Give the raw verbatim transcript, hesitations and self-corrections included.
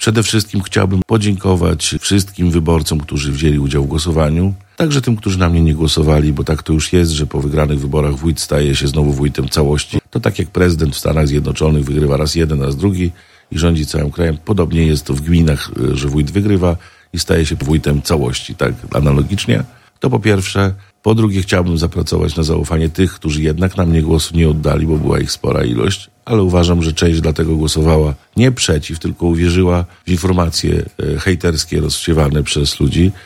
Przede wszystkim chciałbym podziękować wszystkim wyborcom, którzy wzięli udział w głosowaniu, także tym, którzy na mnie nie głosowali, bo tak to już jest, że po wygranych wyborach wójt staje się znowu wójtem całości. To tak jak prezydent w Stanach Zjednoczonych wygrywa raz jeden, raz drugi i rządzi całym krajem. Podobnie jest to w gminach, że wójt wygrywa i staje się wójtem całości, tak analogicznie. To po pierwsze. Po drugie, chciałbym zapracować na zaufanie tych, którzy jednak na mnie głosu nie oddali, bo była ich spora ilość, ale uważam, że część dlatego głosowała nie przeciw, tylko uwierzyła w informacje hejterskie rozsiewane przez ludzi,